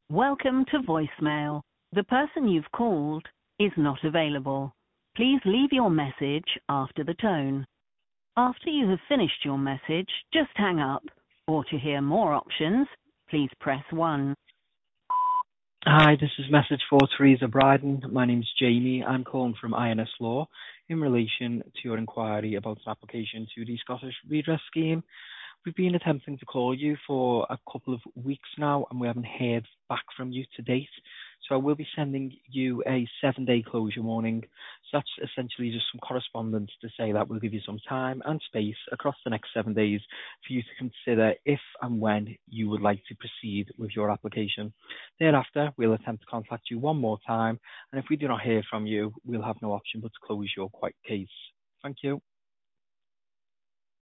Welcome to voicemail. The person you've called is not available. Please leave your message after the tone. After you have finished your message, just hang up. Or to hear more options, please press 1. Hi, this is message for Teresa Bryden. My name's Jamie. I'm calling from INS Law in relation to your inquiry about an application to the Scottish Redress Scheme. We've been attempting to call you for a couple of weeks now and we haven't heard back from you to date. So I will be sending you a 7-day closure warning. So that's essentially just some correspondence to say that we'll give you some time and space across the next 7 days for you to consider if and when you would like to proceed with your application. Thereafter, we'll attempt to contact you one more time, and if we do not hear from you, we'll have no option but to close your case. Thank you.